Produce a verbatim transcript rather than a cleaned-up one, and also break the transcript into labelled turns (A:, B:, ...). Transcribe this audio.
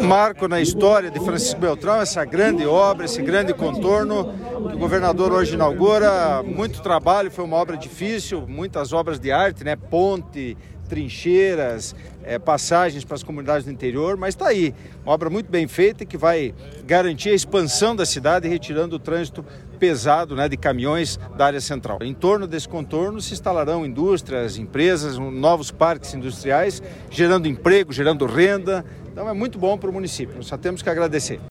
A: marco na história de Francisco Beltrão, essa grande obra, esse grande contorno que o governador hoje inaugura. Muito trabalho, foi uma obra difícil, muitas obras de arte, né? Ponte, trincheiras, é, passagens para as comunidades do interior, mas está aí, uma obra muito bem feita que vai garantir a expansão da cidade, retirando o trânsito pesado, né, de caminhões da área central. Em torno desse contorno se instalarão indústrias, empresas, novos parques industriais, gerando emprego, gerando renda. Então é muito bom para o município, só temos que agradecer.